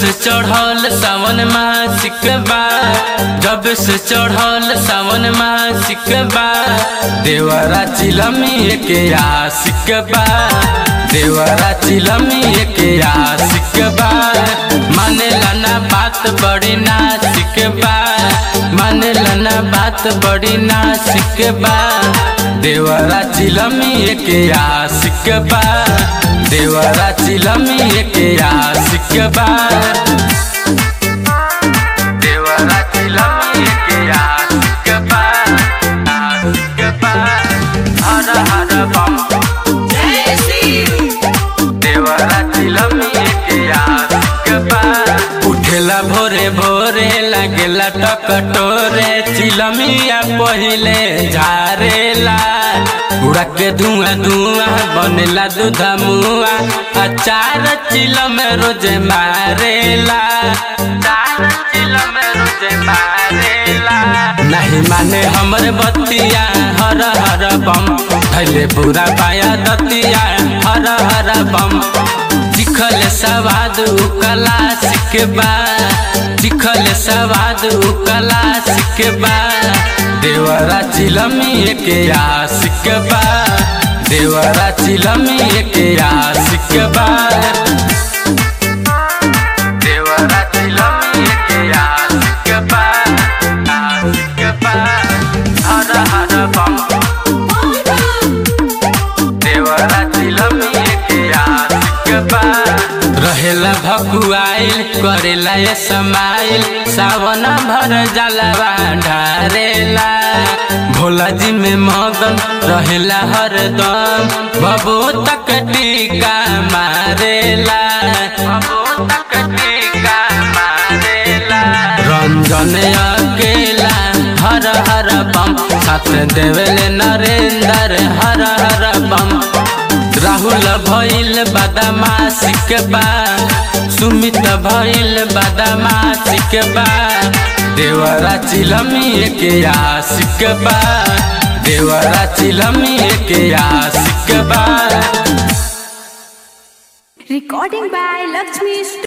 से चढ़ल सावन मासिक बा, जब से चढ़ल सावन मासिक बा, देवरा चिलमी के आशिक बा, देवरा चिलमी के आशिक बा। मानेला ना बात बड़ी नासिक बा, मानेला ना बात बड़ी नासिक बा, देवरा चिलमी के आशिक बा, देवरा चिलमी के आशिक बा, देवरा चिलमी के आशिक बा, आशिक बा। हर हर बम देवरा चिलमी के आशिक बा। उठेला भोरे भोरे लागेला टकटोरे, चिलमिया पहिले झारेला, उड़ा के धुआं धुआं बनेला दूधा मुआ, अचार चिलम रोजे मारेला, अचार चिलम रोजे मारेला। नहीं माने हमरे बतिया हर हर बम, धैले पूरा पाया दतिया हर हर बम। चिखल सवाद उकला सिकबा, चिखल सवाद उकला सिकबा, देवरा चिलमी के आशिक बा, देवरा चिलमी के आशिक बा, देवरा चिलमी के आशिक बा, आशिक बा। हर हर बम देवरा चिलमी के आशिक बा। रहेला भकुआइल करेला ये समाइल, सावन भर जलवा ढारेला, भोला जी में मगन रहेला हरदम, बबू तक टीका मारेला, बबू तक टीका मारेला। रंजन अकेला हर हर बम, साथ देवेले नरेंद्र हर हर बम। राहुल भइल बदमाशिक बा, सुमित भइल बदमाशिक बा, देवरा चिलमी के आशिक बा, देवरा चिलमी के आशिक बा। Recording by Lakshmi